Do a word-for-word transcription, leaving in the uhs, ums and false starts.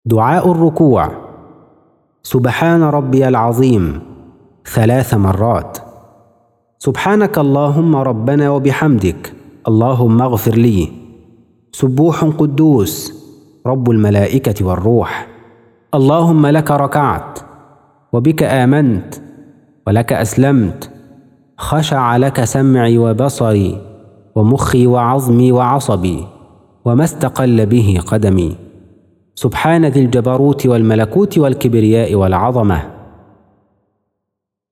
دعاء الركوع: سبحان ربي العظيم ثلاث مرات. سبحانك اللهم ربنا وبحمدك اللهم اغفر لي. سبوح قدوس رب الملائكة والروح. اللهم لك ركعت وبك آمنت ولك أسلمت. خشع لك سمعي وبصري ومخي وعظمي وعصبي وما استقل به قدمي. سبحان ذي الجبروت والملكوت والكبرياء والعظمة.